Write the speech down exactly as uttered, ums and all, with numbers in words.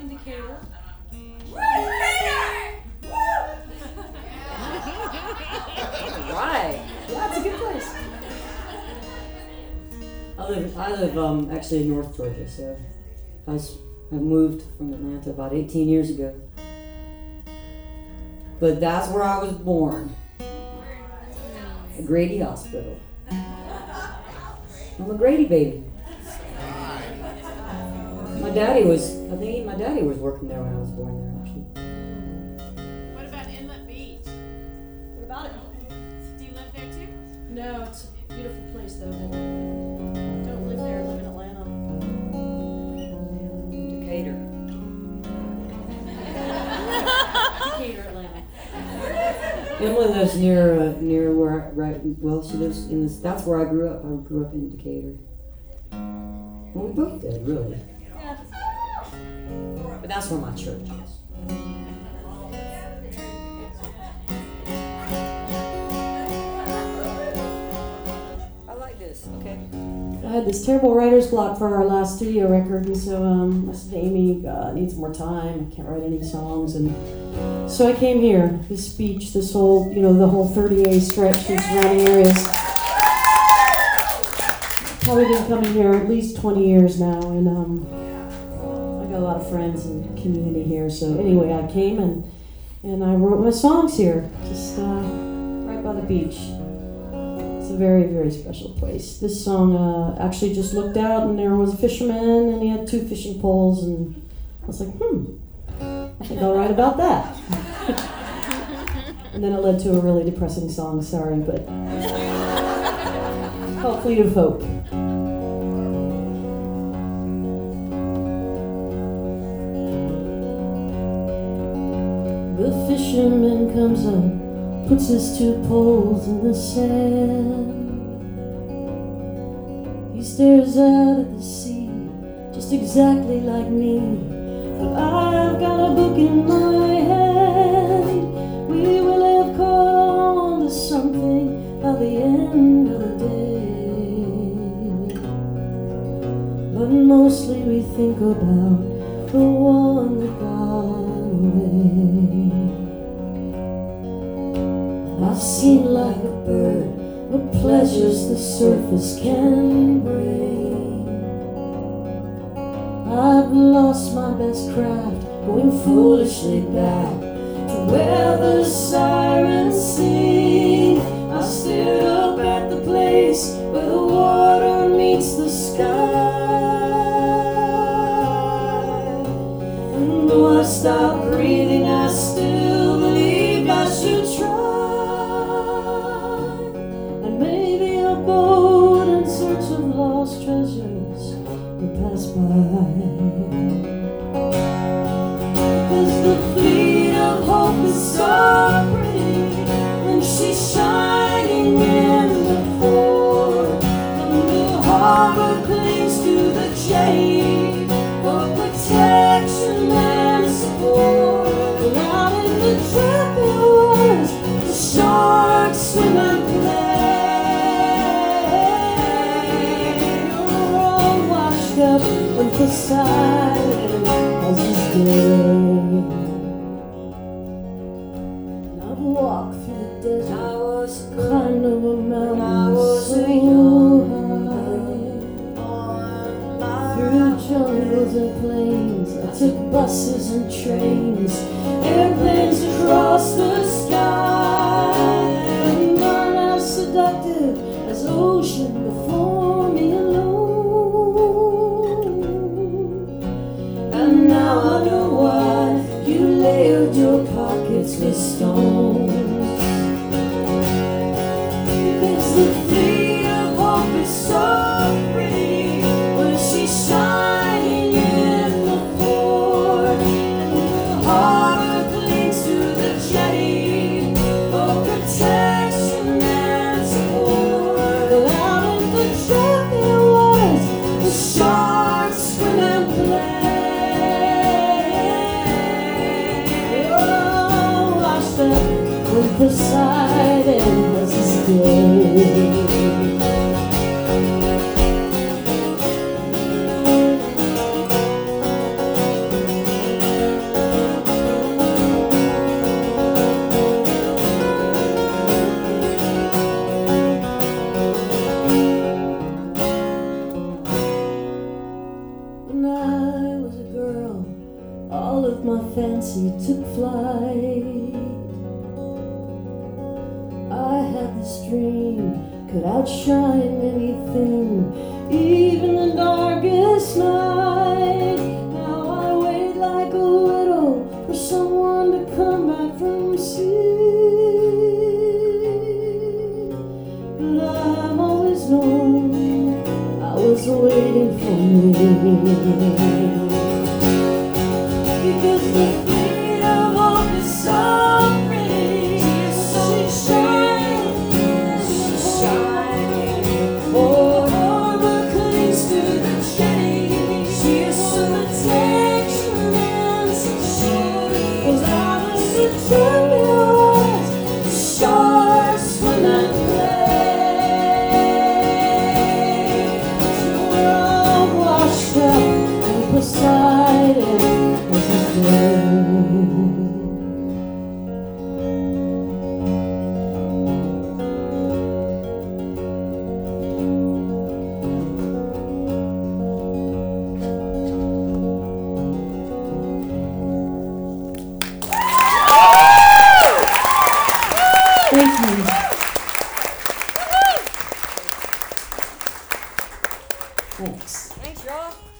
in Decatur. Right. Yeah, it's a good place. I live, I live um, actually in North Georgia, so I was I moved from Atlanta about eighteen years ago. But that's where I was born, at Grady Hospital. I'm a Grady baby. My daddy was, I think my daddy was working there when I was born there, actually. What about Inlet Beach? What about it? Do you live there too? No, it's a beautiful place though. Don't live there, live in Atlanta. Decatur. Decatur, Atlanta. Emily lives near, uh, near where, I, right, well, she lives in this, that's where I grew up. I grew up in Decatur. Well, we both did, really. Yeah. But that's where my church is. I like this, okay? I had this terrible writer's block for our last studio record, and so um, I said to Amy, God, I need some more time. I can't write any songs, and so I came here. This beach, this whole, you know, the whole thirty A stretch and surrounding areas. Probably been coming here at least twenty years now, and um, I got a lot of friends and community here. So anyway, I came and and I wrote my songs here, just uh, right by the beach. It's a very, very special place. This song uh, actually just looked out and there was a fisherman and he had two fishing poles, and I was like, hmm, I think I'll write about that. And then it led to a really depressing song, sorry, but called Fleet of Hope. The fisherman comes up, puts his two poles in the sand. He stares out at the sea, just exactly like me. But I've got a book in my hand. We will have caught on to something by the end of the day. But mostly we think about the one that got away. I've seen like a bird what pleasures the surface can bring. I've lost my best craft, going foolishly back to where the sirens sing. I stared up at the place where the water meets the sky. And though I stopped breathing, I still believed I should try. In search of lost treasures we pass by. Cause the fleet of hope is so pretty when she's shining in the port, and the harbor clings to the jetty for protection and support. And out in the tropic waters the sharks swim and play. Up when Poseidon has his day. And I've walked through the desert, I was climbed over mountains, I was so high. Through jungles and plains, I took buses and trains, airplanes across the sky. And none as seductive as ocean before me alone. Now I know why you layered your pockets with stones. Because the fleet of hope is so pretty when she's shining in the port, and the harbor clings to the jetty for protection and support. Out in the fancy took flight. I had this dream could outshine anything, even the darkest night. Now I wait like a widow for someone to come back from sea. But I've always known I was waiting for me, because the fate of hope is so pretty, so shining, so shining. Oh, harbor clings to the jetty. She is so protection and secure. Was I was the champion, the sharks when I played. So we're all washed up and Poseidon was his grave. Thank you. Thanks. Thanks, y'all.